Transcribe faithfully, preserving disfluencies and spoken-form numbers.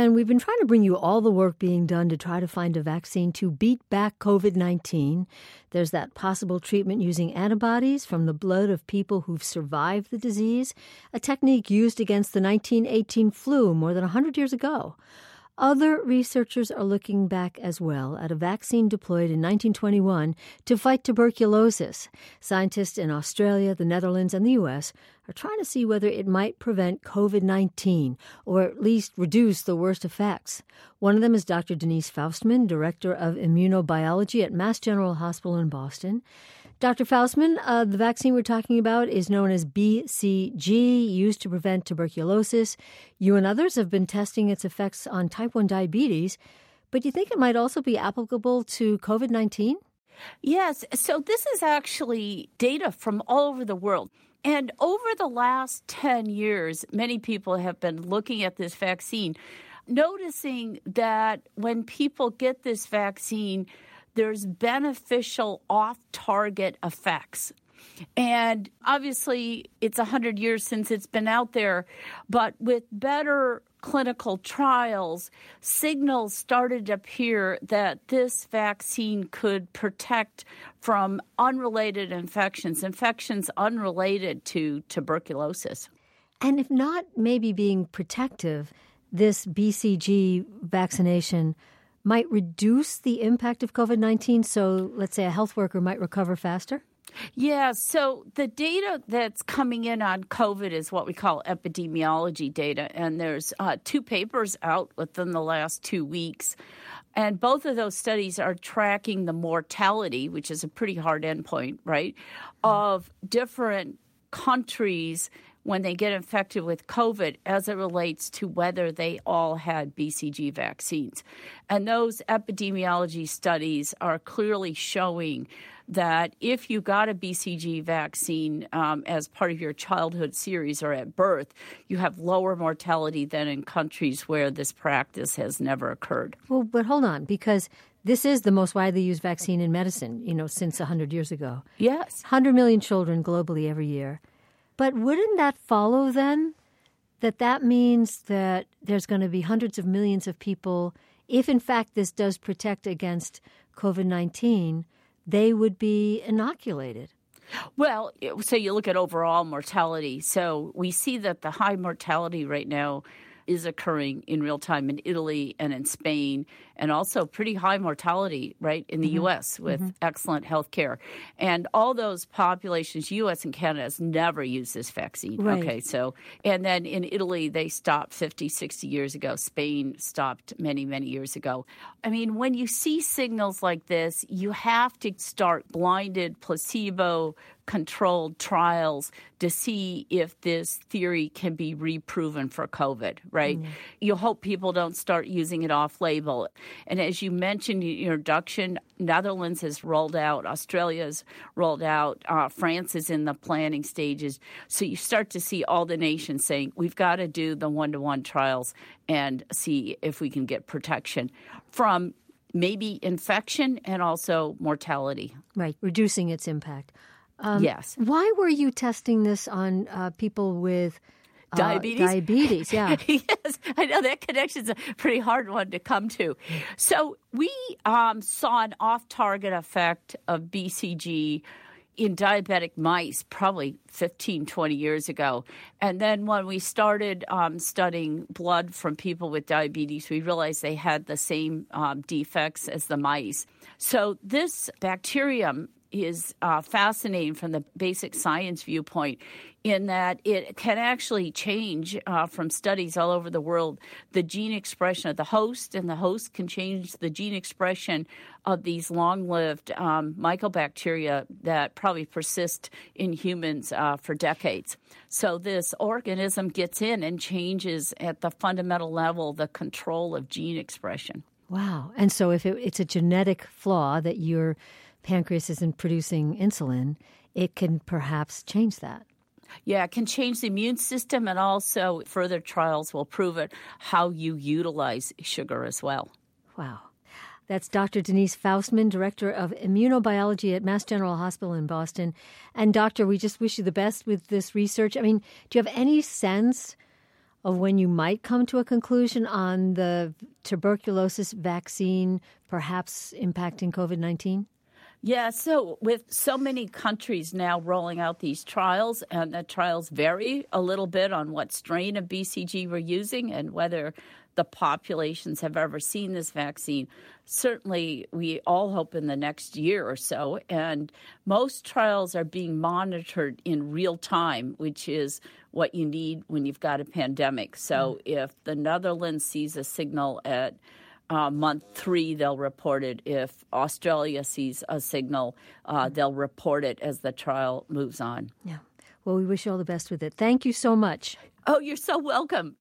And we've been trying to bring you all the work being done to try to find a vaccine to beat back covid nineteen. There's that possible treatment using antibodies from the blood of people who've survived the disease, a technique used against the nineteen eighteen flu more than one hundred years ago. Other researchers are looking back as well at a vaccine deployed in nineteen twenty-one to fight tuberculosis. Scientists in Australia, the Netherlands, and the U S are trying to see whether it might prevent covid nineteen or at least reduce the worst effects. One of them is Doctor Denise Faustman, Director of Immunobiology at Mass General Hospital in Boston. Doctor Faustman, uh, the vaccine we're talking about is known as B C G, used to prevent tuberculosis. You and others have been testing its effects on type one diabetes, but do you think it might also be applicable to covid nineteen? Yes. So this is actually data from all over the world. And over the last ten years, many people have been looking at this vaccine, noticing that when people get this vaccine, there's beneficial off-target effects. And obviously, it's one hundred years since it's been out there, but with better clinical trials, signals started to appear that this vaccine could protect from unrelated infections, infections unrelated to tuberculosis. And if not maybe being protective, this B C G vaccination might reduce the impact of covid nineteen, so let's say a health worker might recover faster? Yeah, so the data that's coming in on COVID is what we call epidemiology data, and there's uh, two papers out within the last two weeks, and both of those studies are tracking the mortality, which is a pretty hard endpoint, right, of different countries when they get infected with COVID as it relates to whether they all had B C G vaccines. And those epidemiology studies are clearly showing that if you got a B C G vaccine um, as part of your childhood series or at birth, you have lower mortality than in countries where this practice has never occurred. Well, but hold on, because this is the most widely used vaccine in medicine, you know, since one hundred years ago. Yes. one hundred million children globally every year. But wouldn't that follow then that that means that there's going to be hundreds of millions of people, if in fact this does protect against covid nineteen, they would be inoculated? Well, so you look at overall mortality. So we see that the high mortality right now is occurring in real time in Italy and in Spain, and also pretty high mortality, right, in the mm-hmm. U S with mm-hmm. excellent health care. And all those populations, U S and Canada, has never used this vaccine. Right. Okay, so, and then in Italy, they stopped fifty, sixty years ago. Spain stopped many, many years ago. I mean, when you see signals like this, you have to start blinded, placebo controlled trials to see if this theory can be reproven for COVID, right? Mm. You hope people don't start using it off-label. And as you mentioned in your introduction, Netherlands has rolled out, Australia's rolled out, uh, France is in the planning stages. So you start to see all the nations saying, we've got to do the one-to-one trials and see if we can get protection from maybe infection and also mortality. Right, reducing its impact. Um, yes. Why were you testing this on uh, people with uh, diabetes? Diabetes, yeah. Yes, I know that connection's a pretty hard one to come to. So we um, saw an off-target effect of B C G in diabetic mice probably fifteen, twenty years ago. And then when we started um, studying blood from people with diabetes, we realized they had the same um, defects as the mice. So this bacterium is uh, fascinating from the basic science viewpoint in that it can actually change uh, from studies all over the world the gene expression of the host, and the host can change the gene expression of these long-lived um, mycobacteria that probably persist in humans uh, for decades. So this organism gets in and changes at the fundamental level the control of gene expression. Wow. And so if it, it's a genetic flaw that your pancreas isn't producing insulin, it can perhaps change that. Yeah, it can change the immune system, and also further trials will prove it, how you utilize sugar as well. Wow. That's Doctor Denise Faustman, Director of Immunobiology at Mass General Hospital in Boston. And doctor, we just wish you the best with this research. I mean, do you have any sense of when you might come to a conclusion on the tuberculosis vaccine perhaps impacting COVID nineteen? Yeah, so with so many countries now rolling out these trials, and the trials vary a little bit on what strain of B C G we're using and whether the populations have ever seen this vaccine. Certainly, we all hope in the next year or so. And most trials are being monitored in real time, which is what you need when you've got a pandemic. So mm. if the Netherlands sees a signal at Uh, month three, they'll report it. If Australia sees a signal, uh, they'll report it as the trial moves on. Yeah. Well, we wish you all the best with it. Thank you so much. Oh, you're so welcome.